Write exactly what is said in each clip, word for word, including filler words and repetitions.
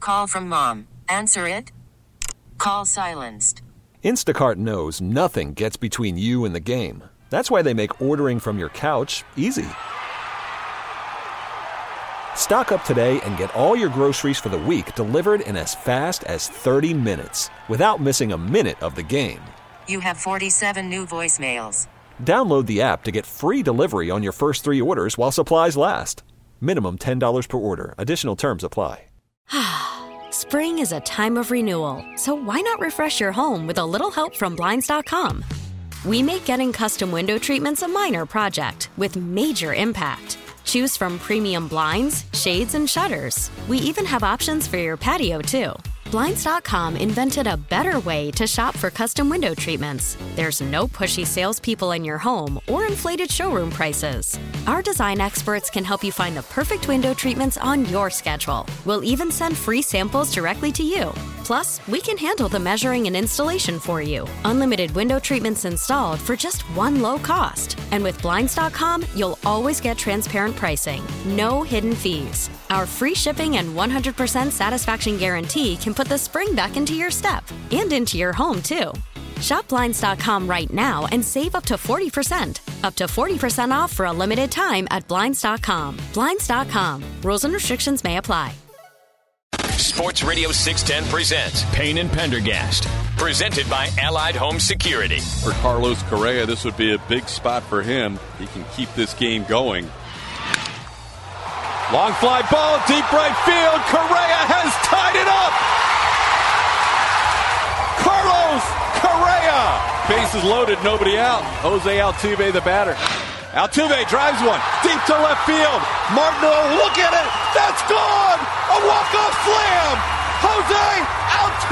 Call from mom. Answer it. Call silenced. Instacart knows nothing gets between you and the game. That's why they make ordering from your couch easy. Stock up today and get all your groceries for the week delivered in as fast as thirty minutes without missing a minute of the game. You have forty-seven new voicemails. Download the app to get free delivery on your first three orders while supplies last. Minimum ten dollars per order. Additional terms apply. Spring is a time of renewal, so why not refresh your home with a little help from Blinds dot com? We make getting custom window treatments a minor project with major impact. Choose from premium blinds, shades, and shutters. We even have options for your patio, too. Blinds dot com invented a better way to shop for custom window treatments. There's no pushy salespeople in your home or inflated showroom prices. Our design experts can help you find the perfect window treatments on your schedule. We'll even send free samples directly to you. Plus, we can handle the measuring and installation for you. Unlimited window treatments installed for just one low cost. And with Blinds dot com, you'll always get transparent pricing. No hidden fees. Our free shipping and one hundred percent satisfaction guarantee can put the spring back into your step and into your home, too. Shop Blinds dot com right now and save up to forty percent. Up to forty percent off for a limited time at Blinds dot com. Blinds dot com. Rules and restrictions may apply. Sports Radio six ten presents Payne and Pendergast. Presented by Allied Home Security. For Carlos Correa, this would be a big spot for him. He can keep this game going. Long fly ball, deep right field. Correa has tied it up. Carlos Correa. Bases loaded, nobody out. Jose Altuve, the batter. Altuve drives one deep to left field. Martineau, look at it. That's gone. A walk-off slam. Jose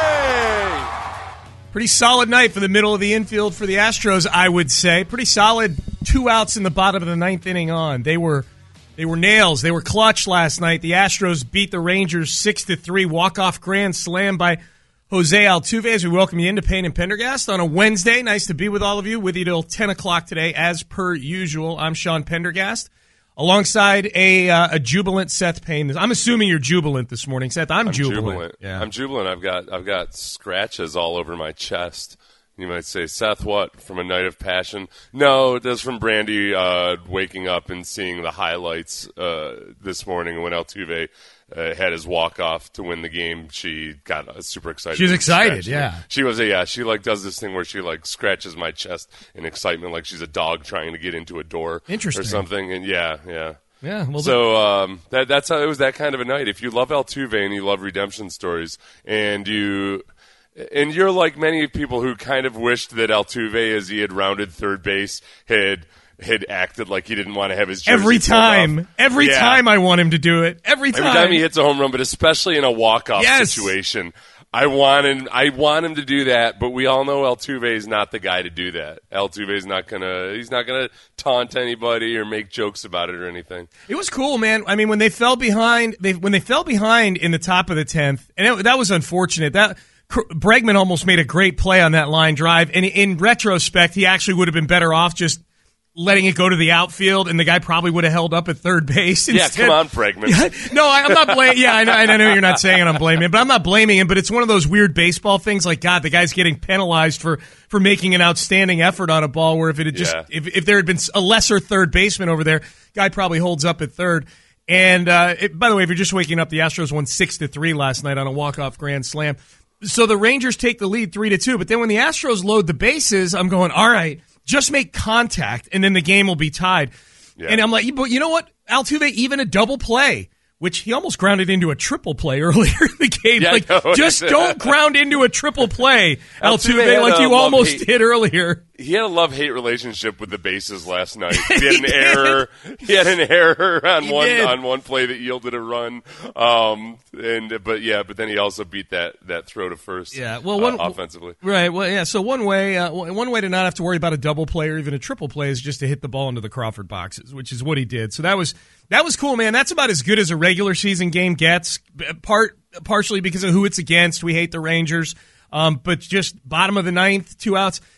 Altuve. Pretty solid night for the middle of the infield for the Astros, I would say. Pretty solid two outs in the bottom of the ninth inning on. They were they were nails. They were clutch last night. The Astros beat the Rangers six to three. Walk-off grand slam by Jose Altuve. As we welcome you into Payne and Pendergast on a Wednesday. Nice to be with all of you. With you till ten o'clock today, as per usual. I'm Sean Pendergast, alongside a uh, a jubilant Seth Payne. I'm assuming you're jubilant this morning, Seth. I'm, I'm jubilant. jubilant. Yeah. I'm jubilant. I've got I've got scratches all over my chest. You might say, Seth, what, from a night of passion? No, that's from Brandy uh, waking up and seeing the highlights uh, this morning when Altuve uh, had his walk-off to win the game. She got uh, super excited. She was excited, yeah. She was, yeah, she like does this thing where she like scratches my chest in excitement like she's a dog trying to get into a door Interesting. or something. And yeah, yeah. Yeah, well, so um, that that's how it was. That kind of a night. If you love Altuve and you love redemption stories, and you and you're like many people who kind of wished that Altuve, as he had rounded third base, had had acted like he didn't want to have his jersey every time, off. every yeah. time I want him to do it. Every time, every time he hits a home run, but especially in a walk-off yes. situation. I want him. I want him to do that, but we all know Altuve is not the guy to do that. Altuve is not gonna. He's not gonna taunt anybody or make jokes about it or anything. It was cool, man. I mean, when they fell behind, they when they fell behind in the top of the tenth, and it, that was unfortunate. That Bregman almost made a great play on that line drive, and in retrospect, he actually would have been better off just letting it go to the outfield, and the guy probably would have held up at third base instead. Yeah, come on, Bregman. Yeah, no, I, I'm not blaming. Yeah, I know, I know you're not saying it. I'm blaming him, but I'm not blaming him. But it's one of those weird baseball things. Like, God, the guy's getting penalized for for making an outstanding effort on a ball. Where if it had just Yeah. if if there had been a lesser third baseman over there, guy probably holds up at third. And uh, it, by the way, if you're just waking up, the Astros won six to three last night on a walk off grand slam. So the Rangers take the lead three to two. But then when the Astros load the bases, I'm going, all right. Just make contact, and then the game will be tied. Yeah. And I'm like, but you know what? Altuve, even a double play, which he almost grounded into a triple play earlier in the game. Yeah, like, no. just don't ground into a triple play, Altuve, Altuve like you almost hate. did earlier. He had a love-hate relationship with the bases last night. He had an error. He had an error on He one did. on one play that yielded a run. Um, and but yeah, but then he also beat that that throw to first. Yeah, well, one, uh, offensively, right? Well, yeah. So one way, uh, one way to not have to worry about a double play or even a triple play is just to hit the ball into the Crawford boxes, which is what he did. So that was that was cool, man. That's about as good as a regular season game gets. Part partially because of who it's against. We hate the Rangers, um, but just bottom of the ninth, two outs.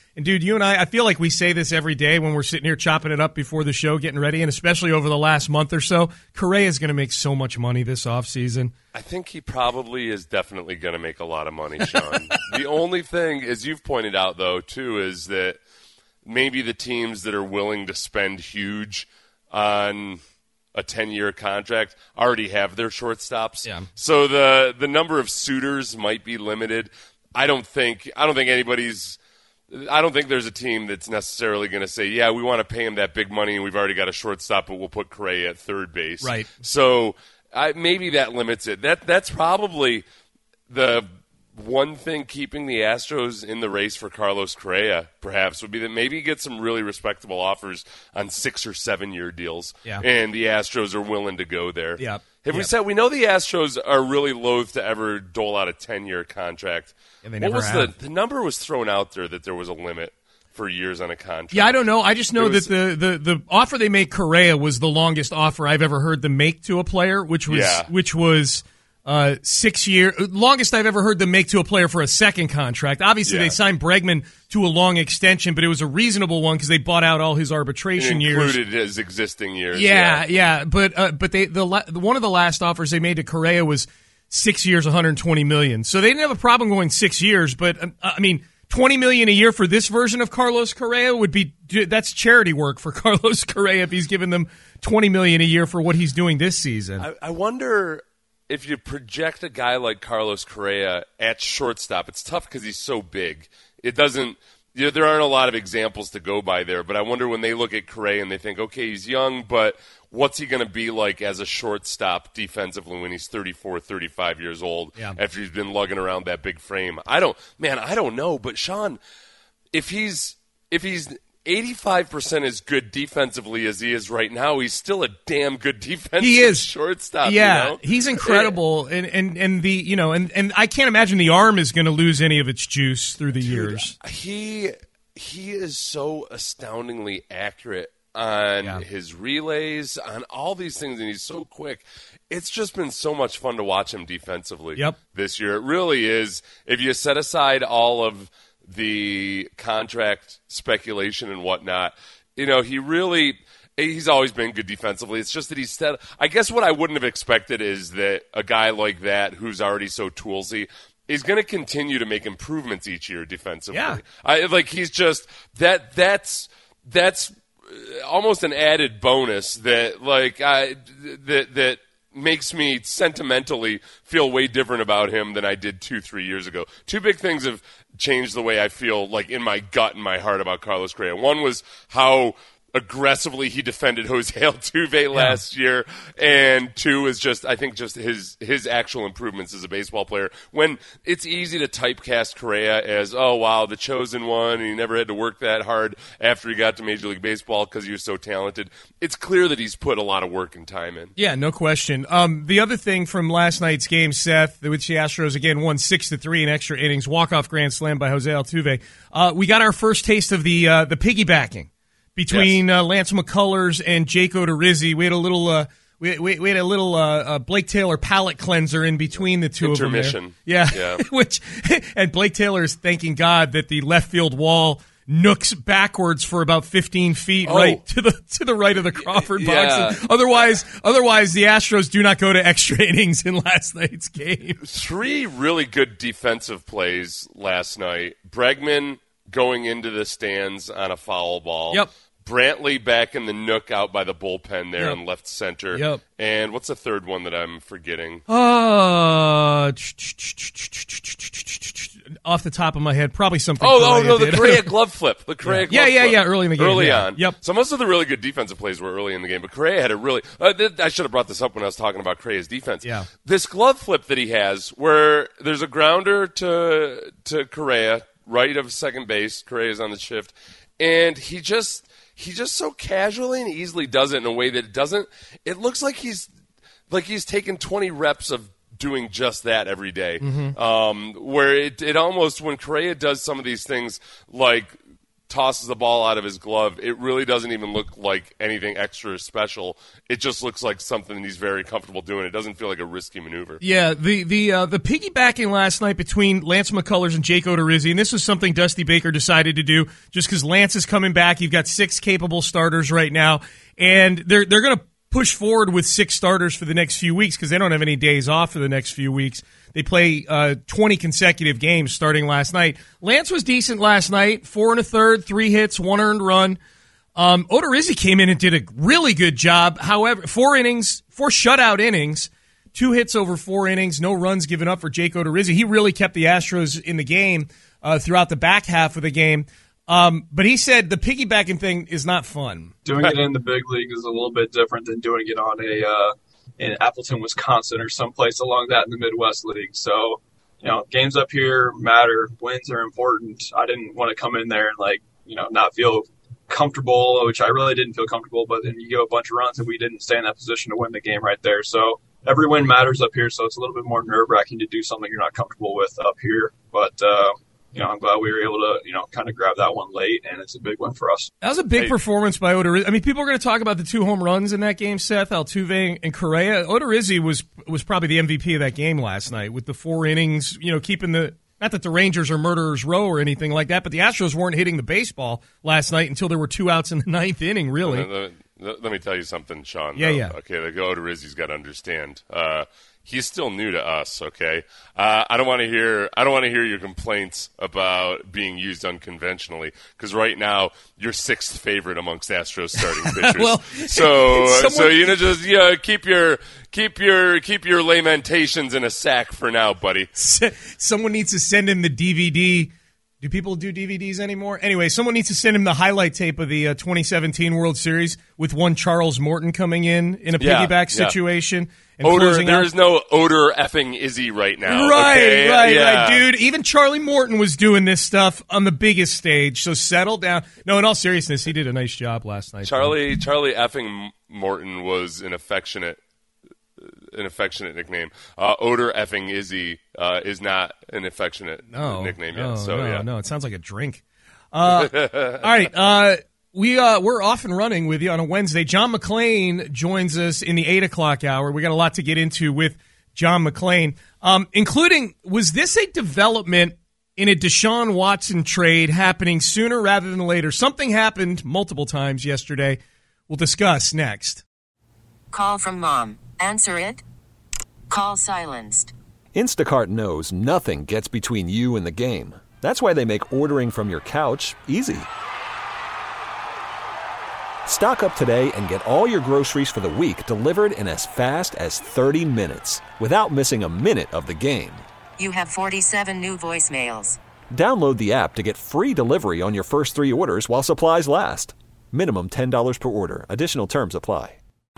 And, dude, you and I, I feel like we say this every day when we're sitting here chopping it up before the show, getting ready, and especially over the last month or so. Correa is going to make so much money this offseason. I think he probably is definitely going to make a lot of money, Sean. The only thing, as you've pointed out, though, too, is that maybe the teams that are willing to spend huge on a ten-year contract already have their shortstops. Yeah. So the the number of suitors might be limited. I don't think I don't think anybody's I don't think there's a team that's necessarily going to say, yeah, we want to pay him that big money and we've already got a shortstop, but we'll put Correa at third base. Right. So I, maybe that limits it. That That's probably the one thing keeping the Astros in the race for Carlos Correa, perhaps, would be that maybe get some really respectable offers on six- or seven-year deals, yeah. and the Astros are willing to go there. Yeah. Have yep. we said we know the Astros are really loath to ever dole out a ten-year contract? And they what never was have. the the number was thrown out there that there was a limit for years on a contract? Yeah, I don't know. I just know was, that the, the, the offer they made Correa was the longest offer I've ever heard them make to a player, which was yeah. which was uh, six year longest I've ever heard them make to a player for a second contract. Obviously, yeah. they signed Bregman to a long extension, but it was a reasonable one because they bought out all his arbitration it years, included his existing years. Yeah, yeah, yeah. But uh, but they the one of the last offers they made to Correa was six years, one hundred twenty million dollars. So they didn't have a problem going six years. But uh, I mean, twenty million dollars a year for this version of Carlos Correa would be that's charity work for Carlos Correa if he's giving them twenty million dollars a year for what he's doing this season. I, I wonder if you project a guy like Carlos Correa at shortstop. It's tough because he's so big. It doesn't. You know, there aren't a lot of examples to go by there. But I wonder when they look at Correa and they think, okay, he's young, but what's he going to be like as a shortstop defensively when he's thirty-four, thirty-five years old yeah. after he's been lugging around that big frame? I don't, man, I don't know. But Sean, if he's if he's eighty-five percent as good defensively as he is right now, he's still a damn good defensive he is. shortstop. Yeah, you know? He's incredible, and, and and the you know, and, and I can't imagine the arm is going to lose any of its juice through the Dude, years. He he is so astoundingly accurate on yeah. his relays, on all these things, and he's so quick. It's just been so much fun to watch him defensively yep. this year. It really is. If you set aside all of the contract speculation and whatnot, you know, he really he's always been good defensively. It's just that he's said, I guess what I wouldn't have expected is that a guy like that who's already so toolsy is going to continue to make improvements each year defensively. Yeah. I, like he's just that that's that's almost an added bonus that like I that that makes me sentimentally feel way different about him than I did two, three years ago. Two big things have changed the way I feel, like, in my gut and my heart about Carlos Correa. One was how aggressively he defended Jose Altuve last yeah. year, and two is just, I think, just his his actual improvements as a baseball player. When it's easy to typecast Correa as, oh, wow, the chosen one, and he never had to work that hard after he got to Major League Baseball because he was so talented. It's clear that he's put a lot of work and time in. Yeah, no question. Um, the other thing from last night's game, Seth, which the Astros again won six to three in extra innings, walk-off grand slam by Jose Altuve. Uh, we got our first taste of the uh, the piggybacking between yes. uh, Lance McCullers and Jake Odorizzi. We had a little, uh, we, we, we had a little uh, uh, Blake Taylor palate cleanser in between the two Intermission. of them. There. Yeah, yeah. Which and Blake Taylor is thanking God that the left field wall nooks backwards for about fifteen feet, oh. right to the to the right of the Crawford box. Yeah. Otherwise, otherwise the Astros do not go to extra innings in last night's game. Three really good defensive plays last night. Bregman going into the stands on a foul ball. Yep. Brantley back in the nook out by the bullpen there yep. in left center. Yep. And what's the third one that I'm forgetting? Uh, off the top of my head, probably something. Oh, oh Correa no, the did. Correa glove flip. The Correa yeah. glove yeah, yeah, flip. yeah, early in the game. Early yeah. on. Yep. So most of the really good defensive plays were early in the game, but Correa had a really uh, th- I should have brought this up when I was talking about Correa's defense. Yeah. This glove flip that he has where there's a grounder to to Correa, right of second base. Correa's on the shift, and he just he just so casually and easily does it in a way that it doesn't it looks like he's like he's taken twenty reps of doing just that every day. Mm-hmm. Um, where it, it almost, when Correa does some of these things like tosses the ball out of his glove, it really doesn't even look like anything extra special. It just looks like something he's very comfortable doing. It doesn't feel like a risky maneuver. Yeah, the the uh, the piggybacking last night between Lance McCullers and Jake Odorizzi, and this was something Dusty Baker decided to do just because Lance is coming back. You've got six capable starters right now, and they're they're going to push forward with six starters for the next few weeks because they don't have any days off for the next few weeks. They play uh, twenty consecutive games starting last night. Lance was decent last night, four and a third, three hits, one earned run. Um, Odorizzi came in and did a really good job. However, four innings, four shutout innings, two hits over four innings, no runs given up for Jake Odorizzi. He really kept the Astros in the game uh, throughout the back half of the game. Um, but he said the piggybacking thing is not fun. Doing it in the big league is a little bit different than doing it on a uh, in Appleton, Wisconsin, or someplace along that in the Midwest League. So, you know, games up here matter. Wins are important. I didn't want to come in there and, like, you know, not feel comfortable, which I really didn't feel comfortable. But then you give a bunch of runs, and we didn't stay in that position to win the game right there. So every win matters up here. So it's a little bit more nerve-wracking to do something you're not comfortable with up here. But, uh, you know, I'm glad we were able to, you know, kind of grab that one late, and it's a big one for us. That was a big hey. performance by Odorizzi. I mean, people are going to talk about the two home runs in that game, Seth, Altuve and Correa. Odorizzi was was probably the M V P of that game last night with the four innings, you know, keeping the – not that the Rangers are murderers row or anything like that, but the Astros weren't hitting the baseball last night until there were two outs in the ninth inning, really. Let, let, let me tell you something, Sean. Yeah, though. yeah. Okay, like Odorizzi's got to understand. Uh, he's still new to us, okay? Uh, I don't want to hear I don't want to hear your complaints about being used unconventionally because right now you're sixth favorite amongst Astros starting pitchers. well, so someone... so you know just yeah, keep your keep your keep your lamentations in a sack for now, buddy. Someone needs to send him the D V D. Do people do D V Ds anymore? Anyway, someone needs to send him the highlight tape of the uh, twenty seventeen World Series with one Charles Morton coming in in a yeah, piggyback yeah. situation. And Odor, there out. is no Odor effing Izzy right now. Right, okay? right, yeah. right, dude. Even Charlie Morton was doing this stuff on the biggest stage, so settle down. No, in all seriousness, he did a nice job last night. Charlie, though. Charlie effing Morton was an affectionate an affectionate nickname. Uh, Odor effing Izzy uh, is not an affectionate no, nickname no, yet. So no, yeah, no, it sounds like a drink. Uh, all right, uh, we uh, we're off and running with you on a Wednesday. John McClain joins us in the eight o'clock hour. We got a lot to get into with John McClain, um, including was this a development in a Deshaun Watson trade happening sooner rather than later? Something happened multiple times yesterday. We'll discuss next. Call from mom. Answer it. Call silenced. Instacart knows nothing gets between you and the game. That's why they make ordering from your couch easy. Stock up today and get all your groceries for the week delivered in as fast as thirty minutes without missing a minute of the game. You have forty-seven new voicemails. Download the app to get free delivery on your first three orders while supplies last. Minimum ten dollars per order. Additional terms apply.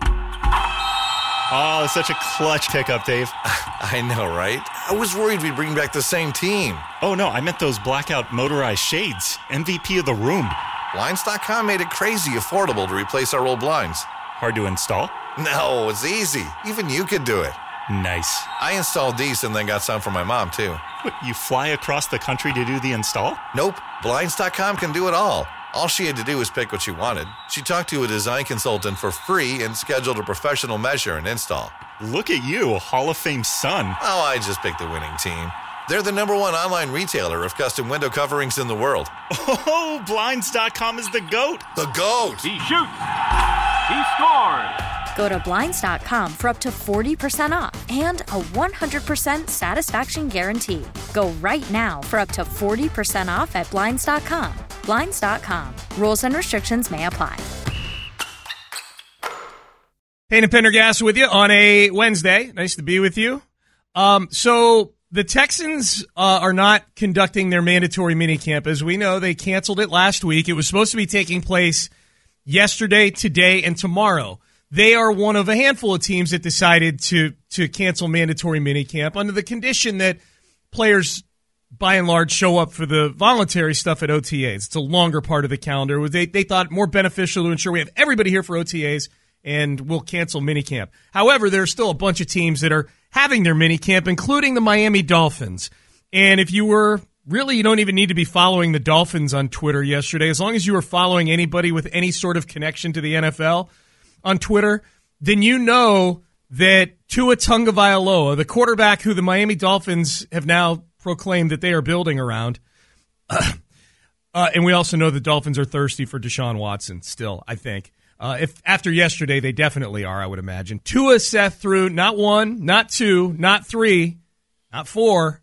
Oh, such a clutch pickup, Dave. I know, right? I was worried we'd bring back the same team. Oh, no, I meant those blackout motorized shades. M V P of the room. Blinds dot com made it crazy affordable to replace our old blinds. Hard to install? No, it's easy. Even you could do it. Nice. I installed these and then got some for my mom, too. What, you fly across the country to do the install? Nope. Blinds dot com can do it all. All she had to do was pick what she wanted. She talked to a design consultant for free and scheduled a professional measure and install. Look at you, a Hall of Fame son. Oh, I just picked the winning team. They're the number one online retailer of custom window coverings in the world. Oh, Blinds dot com is the GOAT. The GOAT. He shoots. He scores. Go to Blinds dot com for up to forty percent off and a one hundred percent satisfaction guarantee. Go right now for up to forty percent off at Blinds dot com. Blinds dot com. Rules and restrictions may apply. Payne and Pendergast with you on a Wednesday. Nice to be with you. Um, so the Texans uh, are not conducting their mandatory minicamp. As we know, they canceled it last week. It was supposed to be taking place yesterday, today, and tomorrow. They are one of a handful of teams that decided to to cancel mandatory minicamp under the condition that players, by and large, show up for the voluntary stuff at O T As. It's a longer part of the calendar. They they thought more beneficial to ensure we have everybody here for O T As, and we'll cancel minicamp. However, there's still a bunch of teams that are having their minicamp, including the Miami Dolphins. And if you were really, you don't even need to be following the Dolphins on Twitter yesterday. As long as you were following anybody with any sort of connection to the N F L on Twitter, then you know that Tua Tagovailoa, the quarterback who the Miami Dolphins have now proclaimed that they are building around, uh, and we also know the Dolphins are thirsty for Deshaun Watson still, I think. Uh, if after yesterday, they definitely are, I would imagine. Tua, Seth, threw not one, not two, not three, not four,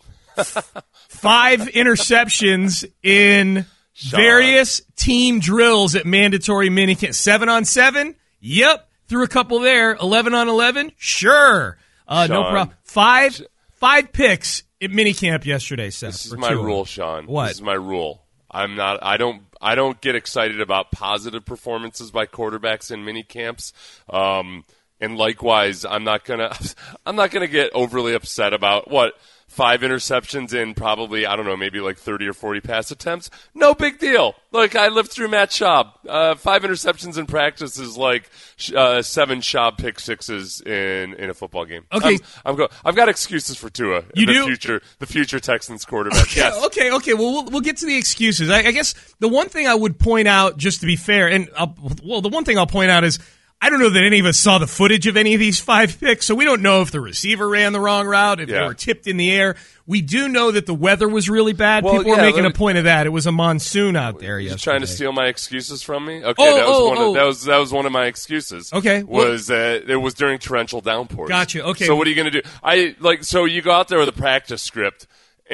five interceptions in Sean. various team drills at mandatory minicamp. Seven on seven? Yep. Threw a couple there. Eleven on eleven? Sure. Uh, no problem. Five, five picks at minicamp yesterday, Seth. This is my Tua. rule, Sean. What? This is my rule. I'm not. I don't. I don't get excited about positive performances by quarterbacks in mini camps. Um, and likewise, I'm not gonna. I'm not gonna get overly upset about what five interceptions in probably I don't know maybe like thirty or forty pass attempts. No big deal. Look, I lived through Matt Schaub. Uh, five interceptions in practice is like uh, seven Schaub pick sixes in, in a football game. Okay, I'm, I'm go- I've got excuses for Tua. You the do? future the future Texans quarterback. Okay, yes. Okay. Okay. Well, we'll we'll get to the excuses. I, I guess the one thing I would point out, just to be fair, and I'll, well, the one thing I'll point out is, I don't know that any of us saw the footage of any of these five picks, so we don't know if the receiver ran the wrong route, if yeah. they were tipped in the air. We do know that the weather was really bad. Well, People yeah, were making me, a point of that. It was a monsoon out there yesterday. yesterday. Trying to steal my excuses from me? Okay, oh, that was oh, one oh. of, that was that was one of my excuses. Okay, was that uh, it was during torrential downpours. Gotcha. Okay. So what are you going to do? I like so you go out there with a practice script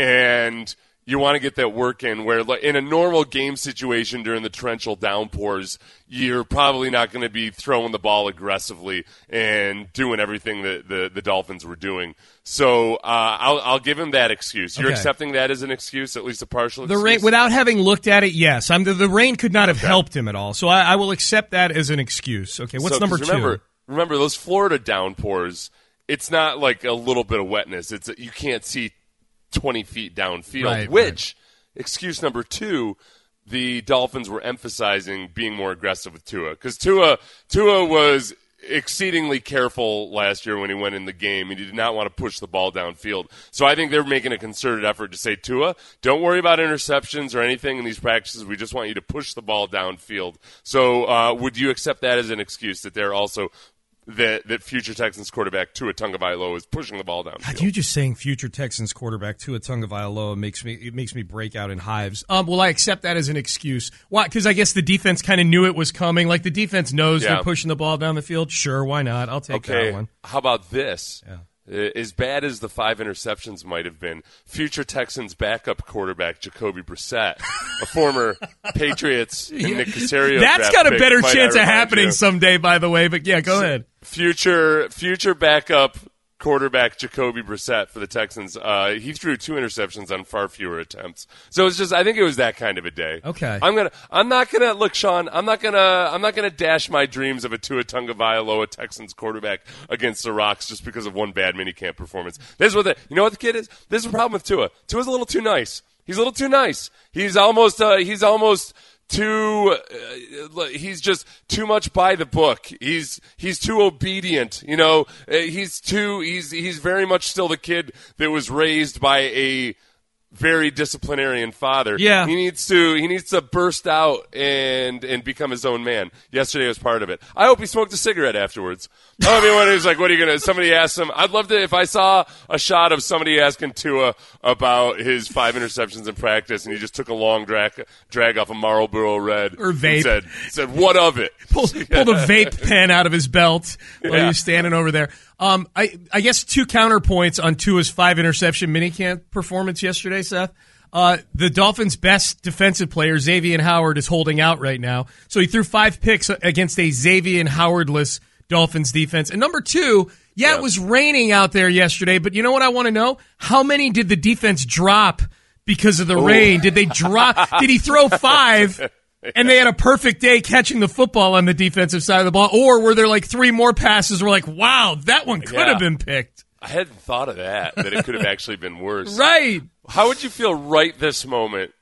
and you want to get that work in where like, in a normal game situation during the torrential downpours, you're probably not going to be throwing the ball aggressively and doing everything that the, the Dolphins were doing. So uh, I'll, I'll give him that excuse. You're okay. accepting that as an excuse, at least a partial the excuse? Rain, without having looked at it, yes. I'm the, the rain could not have okay. helped him at all. So I, I will accept that as an excuse. Okay, what's so, number remember, two? Remember, those Florida downpours, it's not like a little bit of wetness. It's you can't see twenty feet downfield, right, which, right. excuse number two, the Dolphins were emphasizing being more aggressive with Tua. Because Tua, Tua was exceedingly careful last year when he went in the game, and he did not want to push the ball downfield. So I think they're making a concerted effort to say, Tua, don't worry about interceptions or anything in these practices. We just want you to push the ball downfield. So uh, would you accept that as an excuse that they're also – That, that future Texans quarterback Tua Tagovailoa is pushing the ball downfield? God, you just saying future Texans quarterback Tua Tagovailoa makes me it makes me break out in hives. Um, well, I accept that as an excuse. Why? Because I guess the defense kind of knew it was coming. Like the defense knows yeah. they're pushing the ball down the field. Sure, why not? I'll take okay. that one. How about this? Yeah. As bad as the five interceptions might have been, future Texans backup quarterback Jacoby Brissett, a former Patriots and Nick Caserio That's draft got a pick, better might chance I of remind happening you. someday, by the way. But yeah, go So, ahead. Future future backup quarterback Jacoby Brissett for the Texans. Uh, he threw two interceptions on far fewer attempts. So it's just I think it was that kind of a day. Okay. I'm gonna I'm not gonna look, Sean, I'm not gonna I'm not gonna dash my dreams of a Tua Tagovailoa Texans quarterback against the Rocks just because of one bad minicamp performance. This is what the you know what the kid is? This is the problem with Tua. Tua's a little too nice. He's a little too nice. He's almost uh, he's almost Too, uh, he's just too much by the book. He's he's too obedient. You know, uh, he's too he's he's very much still the kid that was raised by a very disciplinarian father. Yeah, he needs to he needs to burst out and and become his own man. Yesterday was part of it. I hope he smoked a cigarette afterwards. I mean, when he was like, "What are you gonna?" Somebody asked him. I'd love to if I saw a shot of somebody asking Tua about his five interceptions in practice, and he just took a long drag drag off a Marlboro Red or vape. And said, "said What of it?" Pull, pulled a vape pen out of his belt while yeah. he was standing over there. Um, I I guess two counterpoints on Tua's five interception minicamp performance yesterday, Seth. Uh, the Dolphins' best defensive player, Xavier Howard, is holding out right now. So he threw five picks against a Xavier Howard-less Dolphins defense. And number two, yeah, yeah, it was raining out there yesterday, but you know what I want to know? How many did the defense drop because of the Ooh. rain? Did they drop? Did he throw five and they had a perfect day catching the football on the defensive side of the ball? Or were there like three more passes where like, wow, that one could yeah. have been picked? I hadn't thought of that, that it could have actually been worse. Right. How would you feel right this moment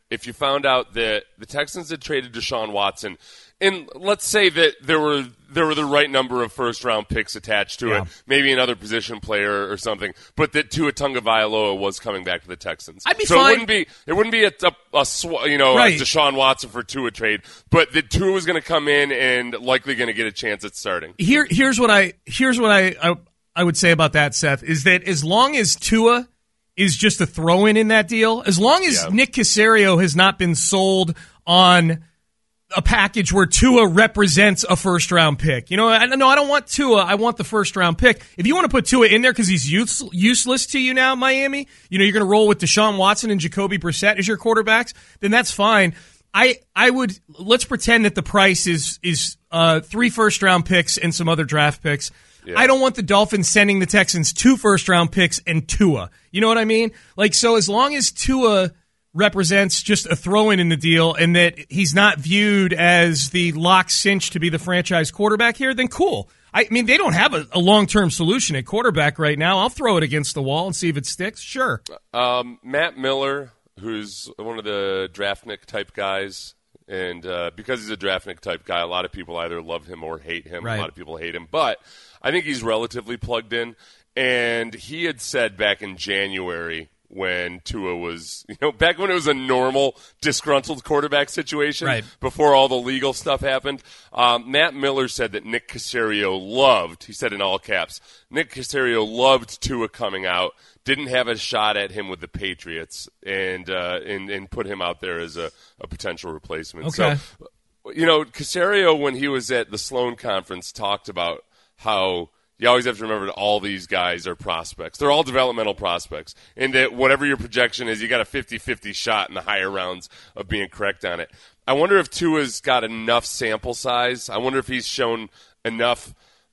if you found out that the Texans had traded Deshaun Watson, and let's say that there were there were the right number of first-round picks attached to Yeah. it, maybe another position player or something, but that Tua Tagovailoa was coming back to the Texans. I'd be so fine. it wouldn't be it wouldn't be a, a, a sw- you know Right. a Deshaun Watson for Tua trade, but that Tua was going to come in and likely going to get a chance at starting. Here, here's what I here's what I, I I would say about that, Seth, is that as long as Tua is just a throw-in in that deal, as long as Yeah. Nick Caserio has not been sold on a package where Tua represents a first-round pick. You know, I, no, I don't want Tua. I want the first-round pick. If you want to put Tua in there because he's use, useless to you now, Miami, you know, you're going to roll with Deshaun Watson and Jacoby Brissett as your quarterbacks, then that's fine. I I would let's pretend that the price is is uh, three first-round picks and some other draft picks. Yeah. I don't want the Dolphins sending the Texans two first-round picks and Tua. You know what I mean? Like, so as long as Tua represents just a throw-in in the deal and that he's not viewed as the lock cinch to be the franchise quarterback here, then cool. I mean, they don't have a, a long-term solution at quarterback right now. I'll throw it against the wall and see if it sticks. Sure. Um, Matt Miller, who's one of the Draftnik type guys, and uh, because he's a Draftnik type guy, a lot of people either love him or hate him. Right. A lot of people hate him, but I think he's relatively plugged in. And he had said back in January when Tua was, you know, back when it was a normal disgruntled quarterback situation, Right. before all the legal stuff happened, um, Matt Miller said that Nick Caserio loved, he said in all caps, Nick Caserio loved Tua coming out, didn't have a shot at him with the Patriots, and uh, and, and put him out there as a, a potential replacement. Okay. So, you know, Caserio, when he was at the Sloan Conference, talked about how you always have to remember that all these guys are prospects. They're all developmental prospects. And that whatever your projection is, you got a fifty-fifty shot in the higher rounds of being correct on it. I wonder if Tua's got enough sample size. I wonder if he's shown enough,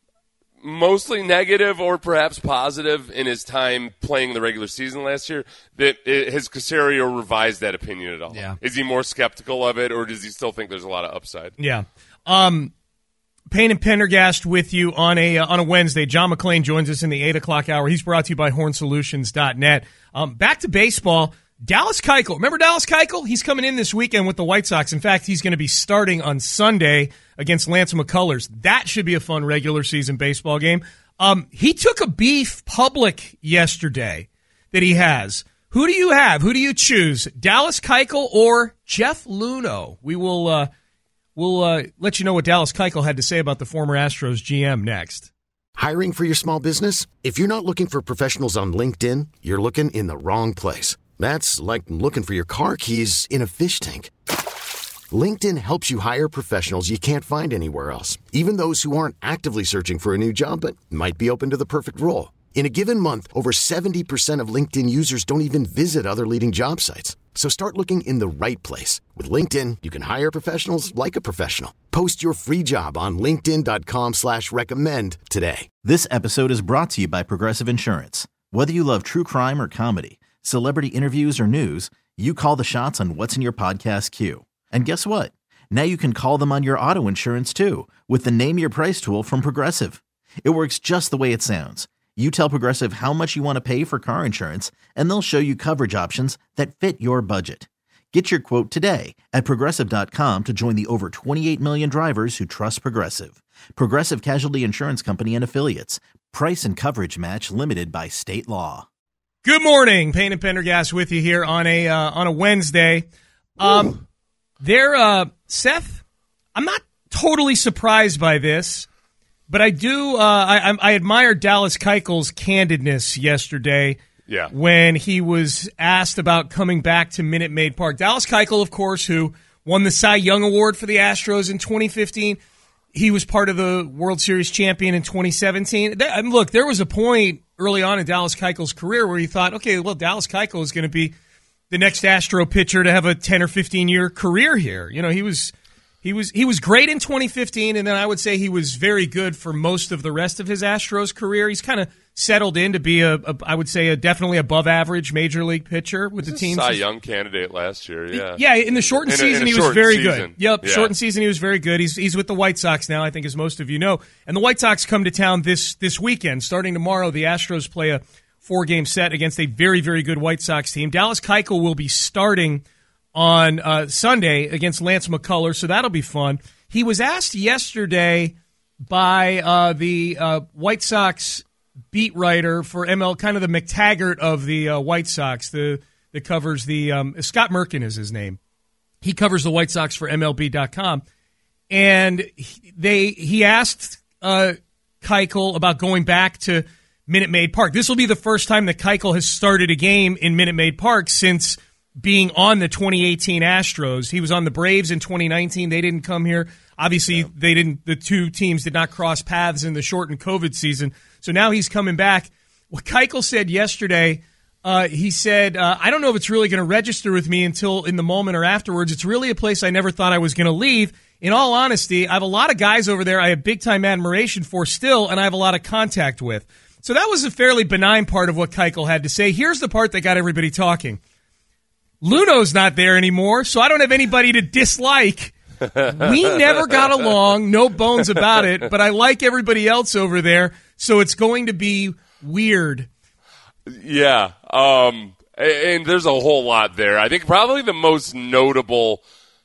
mostly negative or perhaps positive, in his time playing the regular season last year, that it, has Caserio revised that opinion at all? Yeah. Is he more skeptical of it, or does he still think there's a lot of upside? Yeah. Um, Payne and Pendergast with you on a uh, on a Wednesday. John McClain joins us in the eight o'clock hour. He's brought to you by horn solutions dot net. Um, back to baseball. Dallas Keuchel. Remember Dallas Keuchel? He's coming in this weekend with the White Sox. In fact, he's going to be starting on Sunday against Lance McCullers. That should be a fun regular season baseball game. Um, he took a beef public yesterday that he has. Who do you have? Who do you choose? Dallas Keuchel or Jeff Luhnow? We will... Uh, We'll uh, let you know what Dallas Keuchel had to say about the former Astros G M next. Hiring for your small business? If you're not looking for professionals on LinkedIn, you're looking in the wrong place. That's like looking for your car keys in a fish tank. LinkedIn helps you hire professionals you can't find anywhere else, even those who aren't actively searching for a new job but might be open to the perfect role. In a given month, over seventy percent of LinkedIn users don't even visit other leading job sites. So start looking in the right place. With LinkedIn, you can hire professionals like a professional. Post your free job on linkedin dot com slash recommend today. This episode is brought to you by Progressive Insurance. Whether you love true crime or comedy, celebrity interviews or news, you call the shots on what's in your podcast queue. And guess what? Now you can call them on your auto insurance too with the Name Your Price tool from Progressive. It works just the way it sounds. You tell Progressive how much you want to pay for car insurance, and they'll show you coverage options that fit your budget. Get your quote today at Progressive dot com to join the over twenty-eight million drivers who trust Progressive. Progressive Casualty Insurance Company and Affiliates. Price and coverage match limited by state law. Good morning. Payne and Pendergast with you here on a uh, on a Wednesday. Um, there, uh, Seth, I'm not totally surprised by this. But I do. Uh, I, I admire Dallas Keuchel's candidness yesterday. Yeah. When he was asked about coming back to Minute Maid Park. Dallas Keuchel, of course, who won the Cy Young Award for the Astros in twenty fifteen. He was part of the World Series champion in twenty seventeen. There, I mean, look, there was a point early on in Dallas Keuchel's career where you thought, okay, well, Dallas Keuchel is going to be the next Astro pitcher to have a ten or fifteen year career here. You know, he was. He was he was great in twenty fifteen, and then I would say he was very good for most of the rest of his Astros career. He's kind of settled in to be a, a I would say a definitely above average major league pitcher with the team. Cy Young candidate last year, yeah. Yeah, in the shortened in a, season in a he was very season. good. Yep, yeah. shortened season he was very good. He's he's with the White Sox now, I think, as most of you know. And the White Sox come to town this this weekend. Starting tomorrow, the Astros play a four game set against a very very good White Sox team. Dallas Keuchel will be starting on uh, Sunday against Lance McCullers, so that'll be fun. He was asked yesterday by uh, the uh, White Sox beat writer for M L, kind of the McTaggart of the uh, White Sox, the that covers the um, Scott Merkin is his name. He covers the White Sox for M L B dot com, and he, they he asked uh, Keuchel about going back to Minute Maid Park. This will be the first time that Keuchel has started a game in Minute Maid Park since being on the twenty eighteen Astros. He was on the Braves in twenty nineteen. They didn't come here. Obviously, yeah. they didn't. The two teams did not cross paths in the shortened COVID season. So now he's coming back. What Keuchel said yesterday, uh, he said, uh, I don't know if it's really going to register with me until in the moment or afterwards. It's really a place I never thought I was going to leave. In all honesty, I have a lot of guys over there I have big-time admiration for still, and I have a lot of contact with. So that was a fairly benign part of what Keuchel had to say. Here's the part that got everybody talking. Luno's not there anymore, so I don't have anybody to dislike. We never got along, no bones about it, but I like everybody else over there, so it's going to be weird. Yeah, um, and there's a whole lot there. I think probably the most notable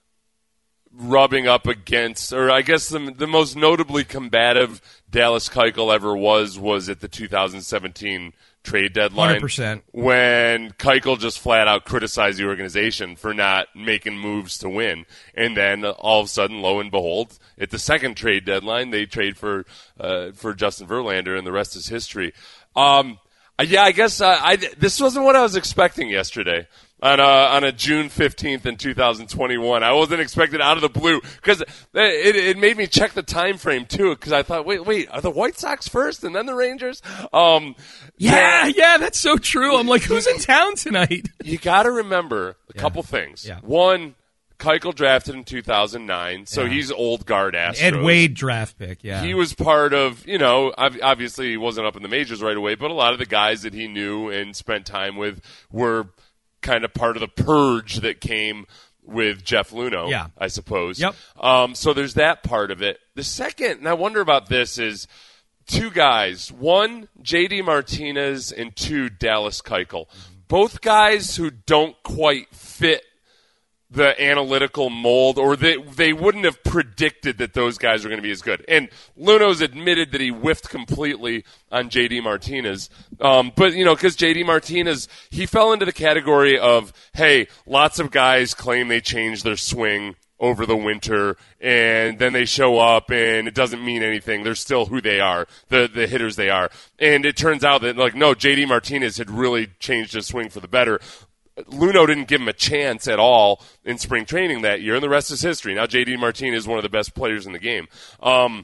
rubbing up against, or I guess the, the most notably combative Dallas Keuchel ever was, was at the two thousand seventeen trade deadline. one hundred percent. When Keuchel just flat out criticized the organization for not making moves to win. And then all of a sudden, lo and behold, at the second trade deadline, they trade for uh, for Justin Verlander, and the rest is history. Um, yeah, I guess uh, I, this wasn't what I was expecting yesterday. On a, on a June fifteenth in two thousand twenty-one. I wasn't expecting out of the blue because it, it made me check the time frame too, because I thought, wait, wait, are the White Sox first and then the Rangers? Um, yeah, yeah, yeah, that's so true. I'm like, who's in town tonight? You got to remember a yeah. couple things. Yeah. One, Keuchel drafted in two thousand nine, so yeah. he's old guard Astros. Ed Wade draft pick, yeah. He was part of, you know, obviously he wasn't up in the majors right away, but a lot of the guys that he knew and spent time with were kind of part of the purge that came with Jeff Luhnow, yeah. I suppose. Yep. Um, so there's that part of it. The second, and I wonder about this, is two guys. One, J D Martinez, and two, Dallas Keuchel. Both guys who don't quite fit the analytical mold, or they they wouldn't have predicted that those guys are going to be as good. And Luhnow's admitted that he whiffed completely on J D Martinez. Um, but, you know, because J D Martinez, he fell into the category of, hey, lots of guys claim they changed their swing over the winter, and then they show up, and it doesn't mean anything. They're still who they are, the the hitters they are. And it turns out that, like, no, J D Martinez had really changed his swing for the better. Luhnow didn't give him a chance at all in spring training that year, and the rest is history. Now J D Martinez is one of the best players in the game. Um,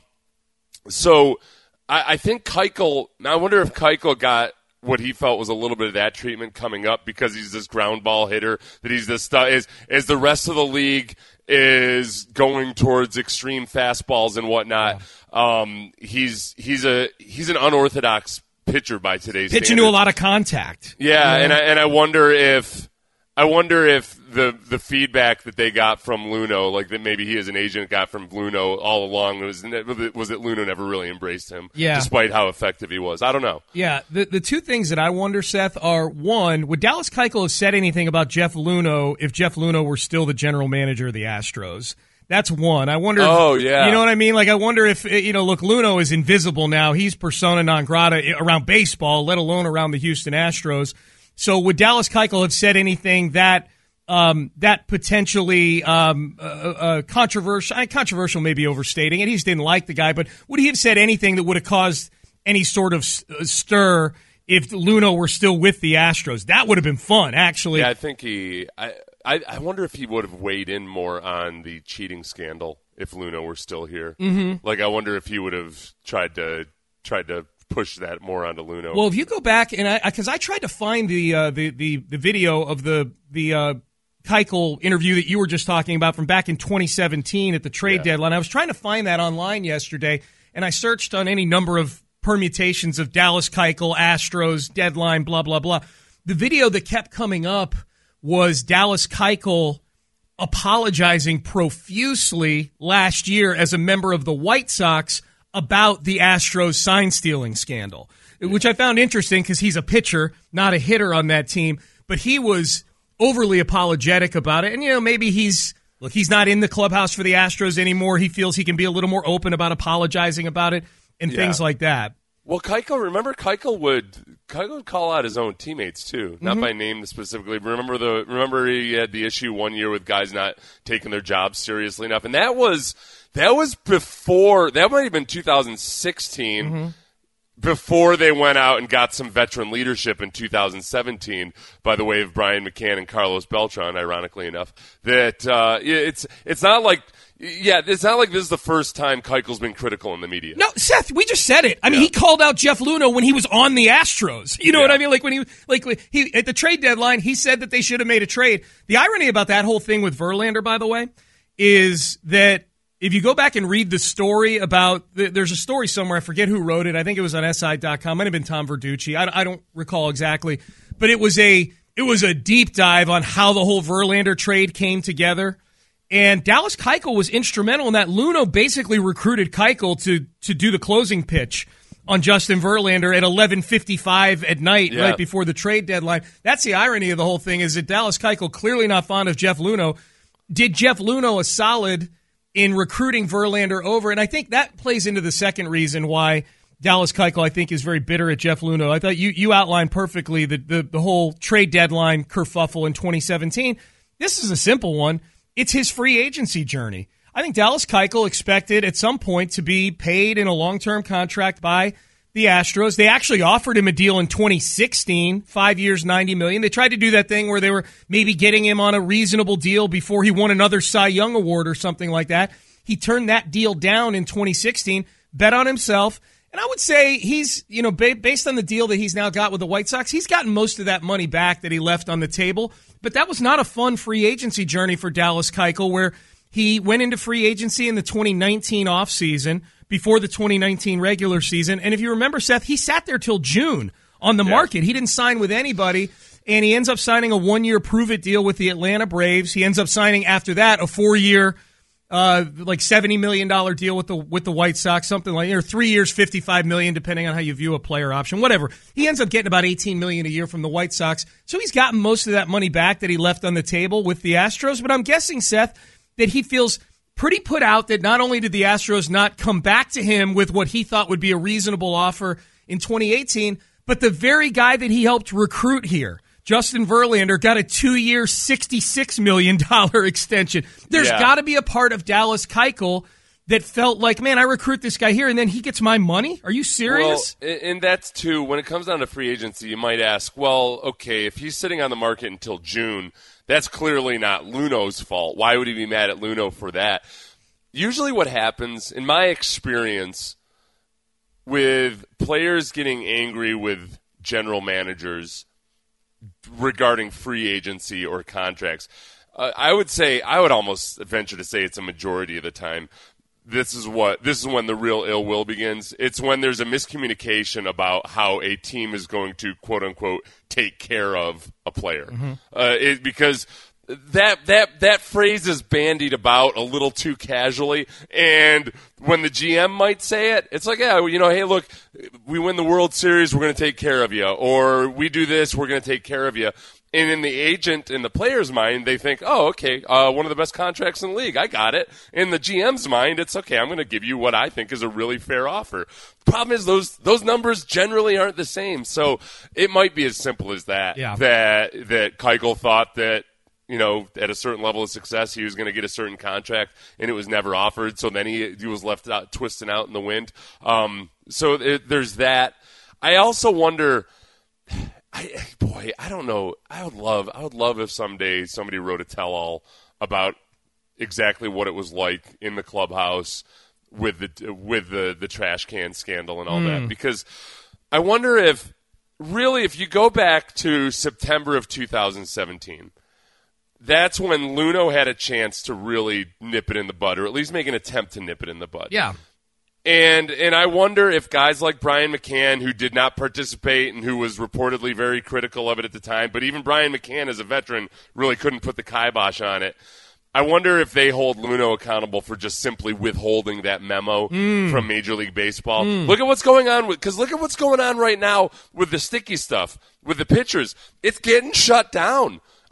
so I, I think Keuchel, I wonder if Keuchel got what he felt was a little bit of that treatment coming up because he's this ground ball hitter, that he's this stuff, is, as the rest of the league is going towards extreme fastballs and whatnot. Yeah. Um, he's, he's a, he's an unorthodox pitcher by today's pitching standards. to a lot of contact. Yeah, yeah, and I and I wonder if I wonder if the the feedback that they got from Luhnow, like that maybe he as an agent got from Luhnow all along, was was that Luhnow never really embraced him, yeah. despite how effective he was. I don't know. Yeah, the the two things that I wonder, Seth, are one, would Dallas Keuchel have said anything about Jeff Luhnow if Jeff Luhnow were still the general manager of the Astros? That's one. I wonder. Oh, if, yeah. You know what I mean? Like, I wonder if, you know, look, Luhnow is invisible now. He's persona non grata around baseball, let alone around the Houston Astros. So would Dallas Keuchel have said anything that um, that potentially um, uh, uh, controversial? Controversial may be overstating it. He just didn't like the guy. But would he have said anything that would have caused any sort of stir if Luhnow were still with the Astros? That would have been fun, actually. Yeah, I think he I, – I, I wonder if he would have weighed in more on the cheating scandal if Luhnow were still here. Mm-hmm. Like, I wonder if he would have tried to tried to push that more onto Luhnow. Well, if you go back and I because I tried to find the uh, the, the the video of the the uh, Keuchel interview that you were just talking about from back in twenty seventeen at the trade yeah. deadline. I was trying to find that online yesterday, and I searched on any number of permutations of Dallas Keuchel, Astros, deadline, blah blah blah. The video that kept coming up was Dallas Keuchel apologizing profusely last year as a member of the White Sox about the Astros sign-stealing scandal, which I found interesting because he's a pitcher, not a hitter on that team. But he was overly apologetic about it. And, you know, maybe he's, look, he's not in the clubhouse for the Astros anymore. He feels he can be a little more open about apologizing about it and yeah. things like that. Well, Keuchel, remember Keuchel would Keuchel would call out his own teammates too, not mm-hmm. by name specifically. Remember the remember he had the issue one year with guys not taking their jobs seriously enough, and that was that was before that might have been two thousand sixteen. Mm-hmm. Before they went out and got some veteran leadership in two thousand seventeen, by the way of Brian McCann and Carlos Beltran, ironically enough, that uh, it's it's not like. Yeah, it's not like this is the first time Keuchel's been critical in the media. No, Seth, we just said it. I mean, yeah. he called out Jeff Luhnow when he was on the Astros. You know yeah. what I mean? Like when he, like he at the trade deadline, he said that they should have made a trade. The irony about that whole thing with Verlander, by the way, is that if you go back and read the story about, there's a story somewhere, I forget who wrote it. I think it was on S I dot com. Might have been Tom Verducci. I, I don't recall exactly, but it was a it was a deep dive on how the whole Verlander trade came together. And Dallas Keuchel was instrumental in that. Luhnow basically recruited Keuchel to to do the closing pitch on Justin Verlander at eleven fifty-five at night, yeah. right before the trade deadline. That's the irony of the whole thing, is that Dallas Keuchel, clearly not fond of Jeff Luhnow, did Jeff Luhnow a solid in recruiting Verlander over. And I think that plays into the second reason why Dallas Keuchel, I think, is very bitter at Jeff Luhnow. I thought you, you outlined perfectly the, the, the whole trade deadline kerfuffle in twenty seventeen. This is a simple one. It's his free agency journey. I think Dallas Keuchel expected at some point to be paid in a long-term contract by the Astros. They actually offered him a deal in twenty sixteen, five years, ninety million dollars. They tried to do that thing where they were maybe getting him on a reasonable deal before he won another Cy Young award or something like that. He turned that deal down in twenty sixteen, bet on himself. And I would say he's, you know, based on the deal that he's now got with the White Sox, he's gotten most of that money back that he left on the table. But that was not a fun free agency journey for Dallas Keuchel, where he went into free agency in the twenty nineteen offseason before the twenty nineteen regular season. And if you remember, Seth, he sat there till June on the yeah. market. He didn't sign with anybody, and he ends up signing a one-year prove-it deal with the Atlanta Braves. He ends up signing after that a four-year Uh, like seventy million dollars deal with the with the White Sox, something like, or three years, fifty-five million dollars, depending on how you view a player option, whatever. He ends up getting about eighteen million dollars a year from the White Sox. So he's gotten most of that money back that he left on the table with the Astros. But I'm guessing, Seth, that he feels pretty put out that not only did the Astros not come back to him with what he thought would be a reasonable offer in twenty eighteen, but the very guy that he helped recruit here, Justin Verlander, got a two-year, sixty-six million dollars extension. There's yeah. got to be a part of Dallas Keuchel that felt like, man, I recruit this guy here, and then he gets my money? Are you serious? Well, and that's, too, when it comes down to free agency, you might ask, well, okay, if he's sitting on the market until June, that's clearly not Luhnow's fault. Why would he be mad at Luhnow for that? Usually what happens, in my experience, with players getting angry with general managers regarding free agency or contracts, uh, I would say, I would almost venture to say it's a majority of the time. This is what this is when the real ill will begins. It's when there's a miscommunication about how a team is going to, quote unquote, take care of a player. Mm-hmm. Uh, it, because that that that phrase is bandied about a little too casually, and when the G M might say it, it's like, yeah, you know, hey, look, we win the World Series, we're going to take care of you, or we do this, we're going to take care of you. And in the agent and the player's mind, they think, oh, okay, uh, one of the best contracts in the league, I got it. In the G M's mind, it's okay, I'm going to give you what I think is a really fair offer. Problem is, those those numbers generally aren't the same, so it might be as simple as that. Yeah. That that Keuchel thought that, you know, at a certain level of success, he was going to get a certain contract, and it was never offered. So then he he was left out, twisting out in the wind. Um, so it, there's that. I also wonder, I, boy, I don't know. I would love, I would love if someday somebody wrote a tell-all about exactly what it was like in the clubhouse with the with the the trash can scandal and all mm. that. Because I wonder if really, if you go back to September of two thousand seventeen. That's when Luhnow had a chance to really nip it in the bud, or at least make an attempt to nip it in the bud. Yeah. And and I wonder if guys like Brian McCann, who did not participate and who was reportedly very critical of it at the time, but even Brian McCann as a veteran really couldn't put the kibosh on it. I wonder if they hold Luhnow accountable for just simply withholding that memo mm. from Major League Baseball. Mm. Look at what's going on with, because look at what's going on right now with the sticky stuff, with the pitchers. It's getting shut down.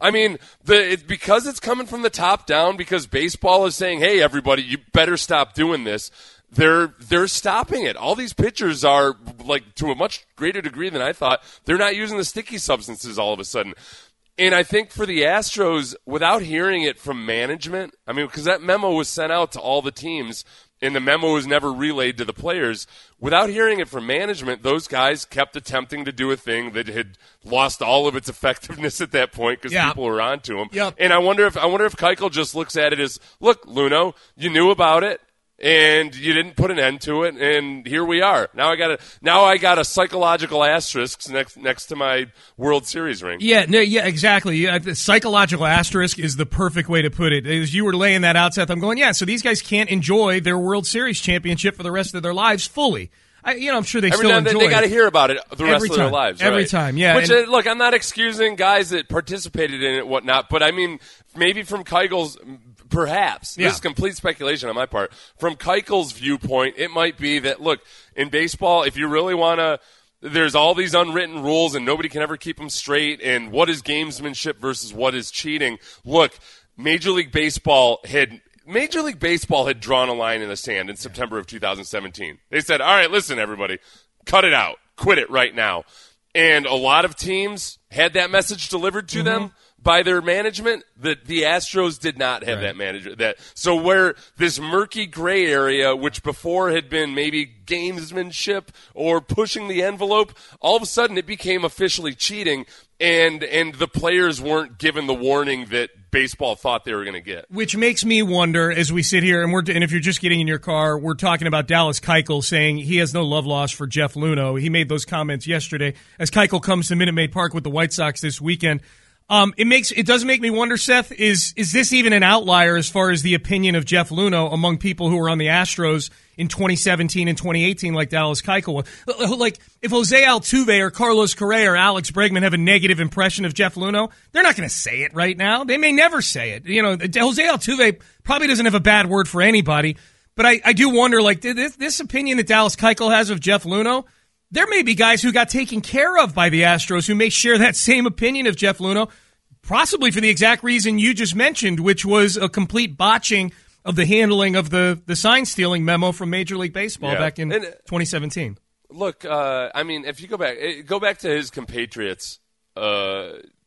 I mean, the it's because it's coming from the top down, because baseball is saying, hey, everybody, you better stop doing this. They're they're stopping it. All these pitchers are, like, to a much greater degree than I thought, they're not using the sticky substances all of a sudden. And I think for the Astros, without hearing it from management, I mean, because that memo was sent out to all the teams, and the memo was never relayed to the players. Without hearing it from management, those guys kept attempting to do a thing that had lost all of its effectiveness at that point because yeah. people were onto him. Yep. And I wonder if I wonder if Keuchel just looks at it as, look, Luno, you knew about it, and you didn't put an end to it, and here we are. Now I got a now I got a psychological asterisk next next to my World Series ring. Yeah, no, yeah, exactly. Yeah, the psychological asterisk is the perfect way to put it. As you were laying that out, Seth, I'm going, yeah. So these guys can't enjoy their World Series championship for the rest of their lives fully. I, you know, I'm sure they Every still time enjoy they, it. they got to hear about it the rest Every of their time. lives. Every right? time, yeah. Which, and, uh, look, I'm not excusing guys that participated in it, whatnot, but I mean, maybe from Keuchel's, perhaps, yeah. this is complete speculation on my part, from Keuchel's viewpoint, it might be that, look, in baseball, if you really want to, there's all these unwritten rules and nobody can ever keep them straight, and what is gamesmanship versus what is cheating? Look, Major League Baseball had Major League Baseball had drawn a line in the sand in September of two thousand seventeen. They said, all right, listen, everybody, cut it out. Quit it right now. And a lot of teams had that message delivered to mm-hmm. them by their management. The, the Astros did not have right. that manager. That So where this murky gray area, which before had been maybe gamesmanship or pushing the envelope, all of a sudden it became officially cheating, and and the players weren't given the warning that baseball thought they were going to get. Which makes me wonder, as we sit here, and we're and if you're just getting in your car, we're talking about Dallas Keuchel saying he has no love lost for Jeff Luhnow. He made those comments yesterday as Keuchel comes to Minute Maid Park with the White Sox this weekend. Um, it makes it does make me wonder, Seth, is is this even an outlier as far as the opinion of Jeff Luhnow among people who were on the Astros in twenty seventeen and twenty eighteen, like Dallas Keuchel was? Like, if Jose Altuve or Carlos Correa or Alex Bregman have a negative impression of Jeff Luhnow, they're not going to say it right now. They may never say it. You know, Jose Altuve probably doesn't have a bad word for anybody, but I, I do wonder, like, this, this opinion that Dallas Keuchel has of Jeff Luhnow, there may be guys who got taken care of by the Astros who may share that same opinion of Jeff Luhnow, possibly for the exact reason you just mentioned, which was a complete botching of the handling of the, the sign-stealing memo from Major League Baseball yeah. back in and, twenty seventeen. Look, uh, I mean, if you go back, go back to his compatriots, uh,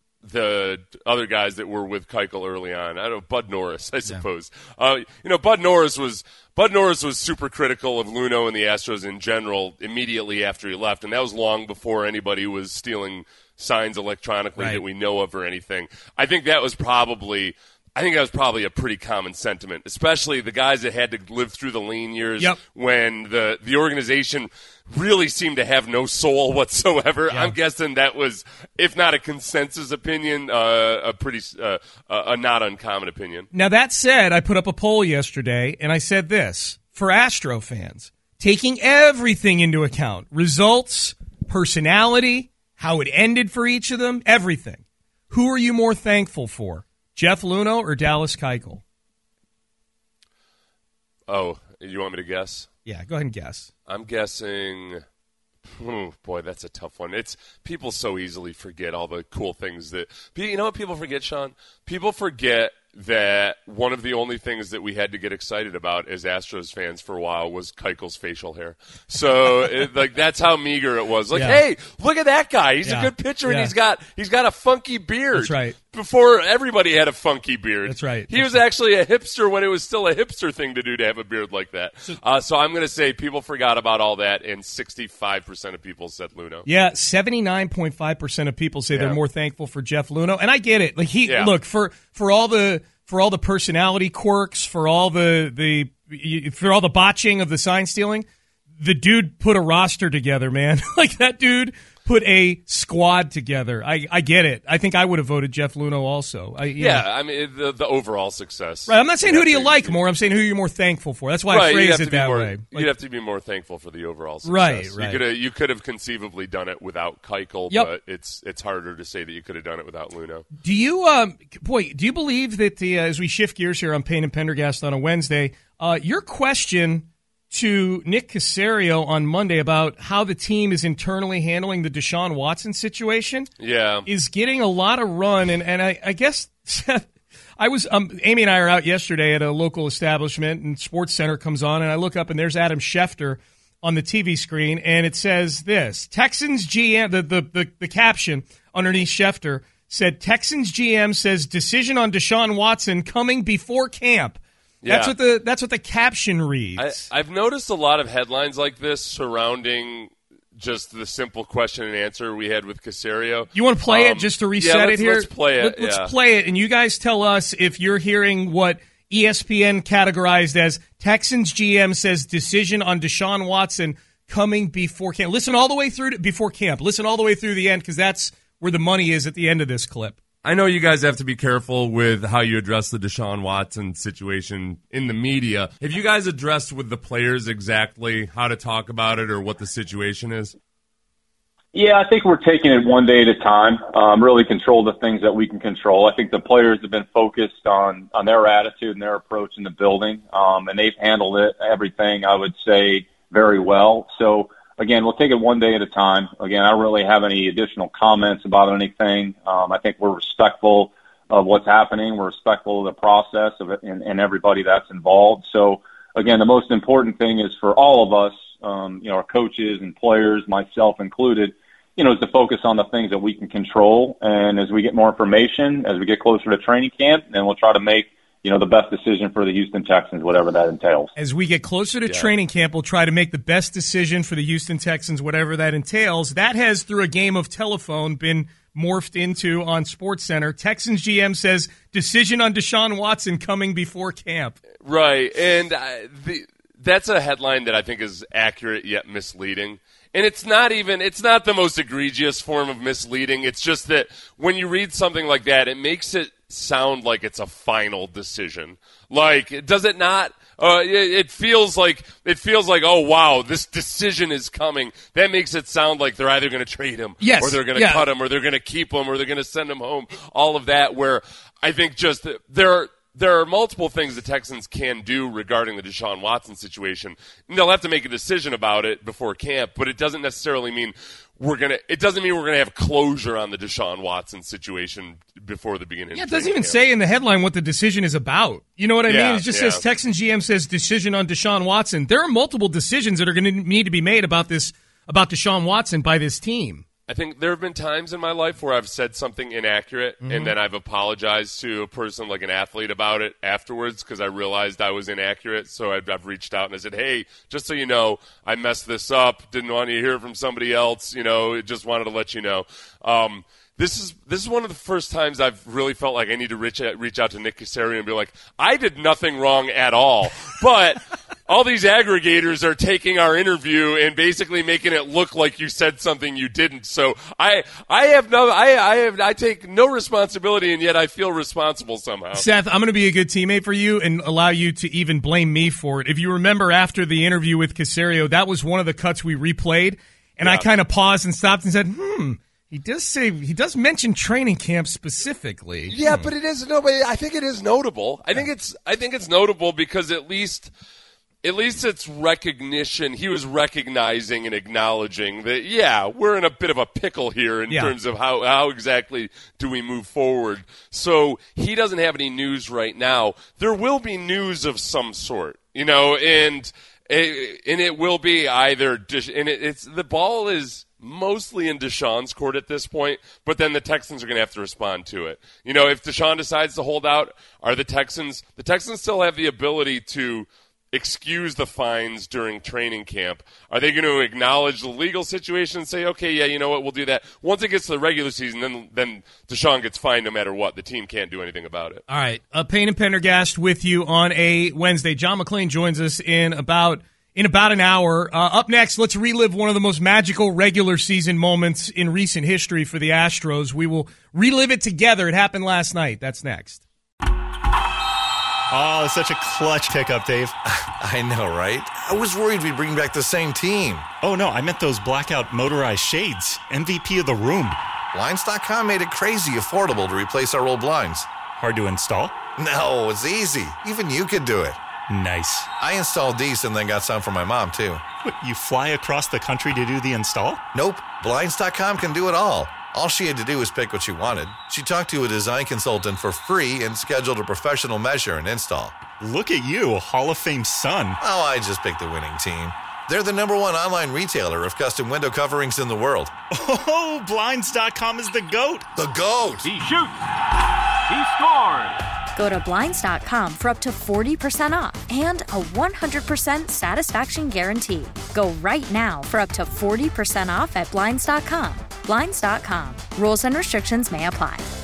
the other guys that were with Keuchel early on. I don't know, Bud Norris, I suppose. Yeah. Uh, you know, Bud Norris was Bud Norris was super critical of Luhnow and the Astros in general immediately after he left, and that was long before anybody was stealing signs electronically right. that we know of or anything. I think that was probably I think that was probably a pretty common sentiment, especially the guys that had to live through the lean years yep. when the, the organization really seemed to have no soul whatsoever. Yeah. I'm guessing that was, if not a consensus opinion, uh, a pretty uh, a not uncommon opinion. Now, that said, I put up a poll yesterday, and I said this. For Astro fans, taking everything into account, results, personality, how it ended for each of them, everything, who are you more thankful for? Jeff Luhnow or Dallas Keuchel? Oh, you want me to guess? Yeah, go ahead and guess. I'm guessing. Oh, boy, that's a tough one. It's people so easily forget all the cool things that. You know what people forget, Sean? People forget that one of the only things that we had to get excited about as Astros fans for a while was Keuchel's facial hair. So, it, like, that's how meager it was. Like, yeah. hey, look at that guy. He's yeah. a good pitcher, yeah. and he's got he's got a funky beard. That's right. Before everybody had a funky beard. That's right. He That's was right. actually a hipster when it was still a hipster thing to do to have a beard like that. So, uh, so I'm going to say people forgot about all that, and sixty-five percent of people said Luhnow. Yeah, seventy-nine point five percent of people say yeah. they're more thankful for Jeff Luhnow, and I get it. Like he yeah. look for for all the for all the personality quirks, for all the the for all the botching of the sign stealing, the dude put a roster together, man. Like that dude put a squad together. I, I get it. I think I would have voted Jeff Luhnow also. I, yeah, know. I mean, the, the overall success. Right, I'm not saying who do you like more. I'm saying who you're more thankful for. That's why right, I phrased it that more, way. Like, you'd have to be more thankful for the overall success. Right, right. You could have, you could have conceivably done it without Keuchel, yep. but it's it's harder to say that you could have done it without Luhnow. Do you, um, boy, do you believe that the uh, as we shift gears here on Payne and Pendergast on a Wednesday, uh, your question to Nick Caserio on Monday about how the team is internally handling the Deshaun Watson situation. Yeah. Is getting a lot of run. And, and I, I guess I was, um, Amy and I are out yesterday at a local establishment, and Sports Center comes on, and I look up, and there's Adam Schefter on the T V screen, and it says this: Texans G M, the, the, the, the caption underneath Schefter said, Texans G M says decision on Deshaun Watson coming before camp. That's Yeah. what the that's what the caption reads. I, I've noticed a lot of headlines like this surrounding just the simple question and answer we had with Caserio. You want to play um, it just to reset yeah, it let's, here? Let's play it. Let, let's yeah. play it, and you guys tell us if you're hearing what E S P N categorized as Texans G M says decision on Deshaun Watson coming before camp. Listen all the way through to, before camp. Listen all the way through the end, because that's where the money is at the end of this clip. I know you guys have to be careful with how you address the Deshaun Watson situation in the media. Have you guys addressed with the players exactly how to talk about it or what the situation is? Yeah, I think we're taking it one day at a time, um, really control the things that we can control. I think the players have been focused on, on their attitude and their approach in the building, um, and they've handled it, everything, I would say, very well. So, again, we'll take it one day at a time. Again, I don't really have any additional comments about anything. Um, I think we're respectful of what's happening. We're respectful of the process of it and, and everybody that's involved. So, again, the most important thing is for all of us, um, you know, our coaches and players, myself included, you know, is to focus on the things that we can control. And as we get more information, as we get closer to training camp, then we'll try to make, you know, the best decision for the Houston Texans, whatever that entails. As we get closer to Yeah. training camp, we'll try to make the best decision for the Houston Texans, whatever that entails. That has, through a game of telephone, been morphed into on SportsCenter. Texans G M says decision on Deshaun Watson coming before camp. Right, and uh, the, that's a headline that I think is accurate yet misleading. And it's not even, it's not the most egregious form of misleading. It's just that when you read something like that, it makes it sound like it's a final decision. Like, does it not? Uh, it, it feels like, it feels like, oh, wow, this decision is coming. That makes it sound like they're either going to trade him, Yes, or they're going to yeah. cut him, or they're going to keep him, or they're going to send him home. All of that, where I think just there are, There are multiple things the Texans can do regarding the Deshaun Watson situation. And they'll have to make a decision about it before camp, but it doesn't necessarily mean we're gonna. It doesn't mean we're gonna have closure on the Deshaun Watson situation before the beginning. Yeah, of it doesn't even camp. say in the headline what the decision is about. You know what I Yeah, mean? It just yeah. says Texans G M says decision on Deshaun Watson. There are multiple decisions that are going to need to be made about this, about Deshaun Watson by this team. I think there have been times in my life where I've said something inaccurate, Mhm. and then I've apologized to a person, like an athlete, about it afterwards because I realized I was inaccurate. So I've, I've reached out and I said, hey, just so you know, I messed this up. Didn't want you to hear from somebody else. You know, just wanted to let you know. Um, This is this is one of the first times I've really felt like I need to reach out, reach out to Nick Caserio and be like, I did nothing wrong at all. But all these aggregators are taking our interview and basically making it look like you said something you didn't. So I I have no I I have I take no responsibility, and yet I feel responsible somehow. Seth, I'm going to be a good teammate for you and allow you to even blame me for it. If you remember after the interview with Caserio, that was one of the cuts we replayed, and Yeah. I kind of paused and stopped and said, hmm, he does say, he does mention training camp specifically. Yeah, Hmm. but it is no. But I think it is notable. I think it's. I think it's notable because at least, at least it's recognition. He was recognizing and acknowledging that. Yeah, we're in a bit of a pickle here in Yeah. terms of how how exactly do we move forward. So he doesn't have any news right now. There will be news of some sort, you know, and and it will be either. And it, it's the ball is mostly in Deshaun's court at this point, but then the Texans are going to have to respond to it. You know, if Deshaun decides to hold out, are the Texans, the Texans still have the ability to excuse the fines during training camp. Are they going to acknowledge the legal situation and say, okay, yeah, you know what, we'll do that. Once it gets to the regular season, then then Deshaun gets fined no matter what. The team can't do anything about it. All right, uh, Payne and Pendergast with you on a Wednesday. John McClain joins us in about in about an hour. Uh, up next, let's relive one of the most magical regular season moments in recent history for the Astros. We will relive it together. It happened last night. That's next. Oh, it's such a clutch pickup, Dave. I know, right? I was worried we'd bring back the same team. Oh, no, I meant those blackout motorized shades. M V P of the room. Blinds dot com made it crazy affordable to replace our old blinds. Hard to install? No, it's easy. Even you could do it. Nice. I installed these and then got some for my mom, too. What, you fly across the country to do the install? Nope. Blinds dot com can do it all. All she had to do was pick what she wanted. She talked to a design consultant for free and scheduled a professional measure and install. Look at you, Hall of Fame son. Oh, I just picked the winning team. They're the number one online retailer of custom window coverings in the world. Oh, Blinds dot com is the GOAT. The GOAT. He shoots. He scores. Go to Blinds dot com for up to forty percent off and a one hundred percent satisfaction guarantee. Go right now for up to forty percent off at Blinds dot com. Blinds dot com. Rules and restrictions may apply.